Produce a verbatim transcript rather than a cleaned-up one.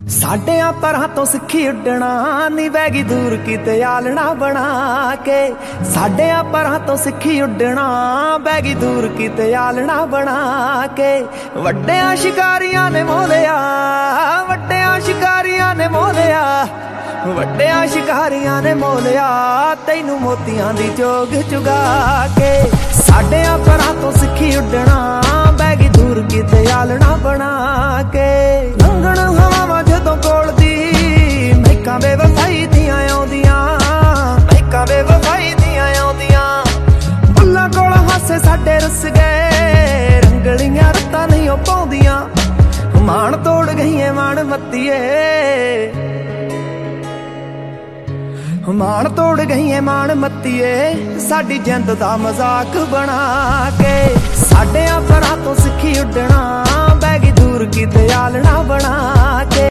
ਸਾਡਿਆਂ ਪਰਾਂ ਤੋਂ ਸਿੱਖੀ ਉੱਡਣਾ ਨੀ ਵੈਗੀ ਦੂਰ ਕਿਤੇ ਆਲਣਾ ਬਣਾ ਕੇ। ਸਾਡਿਆਂ ਪਰਾਂ ਤੋਂ ਸਿੱਖੀ ਉੱਡਣਾ ਵੈਗੀ ਦੂਰ ਕਿਤੇ ਆਲਣਾ ਬਣਾ ਕੇ। ਵੱਡਿਆਂ ਸ਼ਿਕਾਰੀਆਂ ਨੇ ਮੋਲਿਆ, ਵੱਡਿਆਂ ਸ਼ਿਕਾਰੀਆਂ ਨੇ ਮੋਲਿਆ, ਵੱਡਿਆਂ ਸ਼ਿਕਾਰੀਆਂ ਨੇ ਮੋਲਿਆ ਤੈਨੂੰ ਮੋਤੀਆਂ ਦੀ ਚੋਗ ਚੁਗਾ ਕੇ। ਸਾਡਿਆਂ ਪਰਾਂ ਤੋਂ ਸਿੱਖੀ ਉੱਡਣਾ ਵੈਗੀ ਦੂਰ ਕਿਤੇ ਆਲਣਾ ਬਣਾ ਕੇ। ਲੰਘਣ ਹਵਾਵਾਂ ਜਦੋਂ ਕੋਲ ਦੀ ਮਹਿਕਾਂ ਬੇਵਫਾਈ ਦੀਆਂ ਆਉਂਦੀਆਂ, ਮਹਿਕਾਂ ਬੇਵਫਾਈ ਦੀਆਂ ਆਉਂਦੀਆਂ। ਬੁੱਲਾਂ ਕੋਲ ਹਾਸੇ ਸਾਡੇ ਰੁੱਸ ਗਏ, ਰੰਗਲੀਆਂ ਰੁੱਤਾਂ ਨਹੀਂ ਉਹ ਪਾਉਂਦੀਆਂ। ਮਾਣ ਤੋੜ ਗਈਏ ਮਾਣ ਮੱਤੀਏ, ਮਾਣ ਤੋੜ ਗਈਏ ਮਾਣ ਮੱਤੀਏ ਸਾਡੀ ਜਿੰਦ ਦਾ ਮਜ਼ਾਕ ਬਣਾ ਕੇ। ਸਾਡਿਆਂ ਪਰਾਂ ਤੋਂ ਸਿੱਖੀ ਉੱਡਣਾ ਵੈਗੀ ਦੂਰ ਕਿਤੇ ਆਲਣਾ ਬਣਾ ਕੇ।